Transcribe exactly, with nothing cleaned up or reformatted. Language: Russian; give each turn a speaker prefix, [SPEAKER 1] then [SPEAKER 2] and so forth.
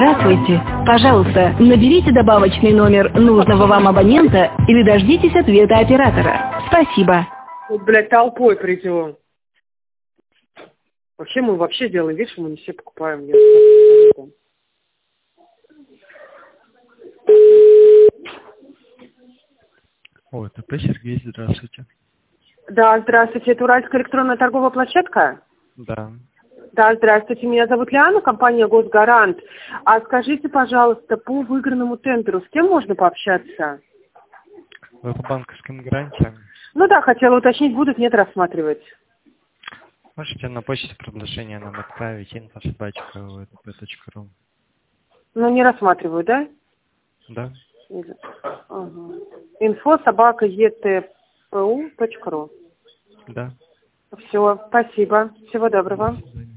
[SPEAKER 1] Здравствуйте. Пожалуйста, наберите добавочный номер нужного вам абонента или дождитесь ответа оператора. Спасибо.
[SPEAKER 2] Вот, блядь, толпой придем. Вообще мы вообще делаем вид, что мы не все покупаем. Я...
[SPEAKER 3] О, это П. Сергей, здравствуйте.
[SPEAKER 2] Да, здравствуйте. Это Уральская электронная торговая площадка?
[SPEAKER 3] Да.
[SPEAKER 2] Да, здравствуйте. Меня зовут Лиана, компания «Госгарант». А скажите, пожалуйста, по выигранному тендеру с кем можно пообщаться?
[SPEAKER 3] Вы по банковским гарантиям?
[SPEAKER 2] Ну да, хотела уточнить, будут, нет, рассматривать.
[SPEAKER 3] Можете на почте предложение нам отправить инфо собака вэ тэ пэ точка ру.
[SPEAKER 2] Ну, не рассматриваю, да?
[SPEAKER 3] Да.
[SPEAKER 2] Ага. Инфо собака е тэ пэ у точка ру.
[SPEAKER 3] Да.
[SPEAKER 2] Все, спасибо. Всего доброго.
[SPEAKER 3] До свидания.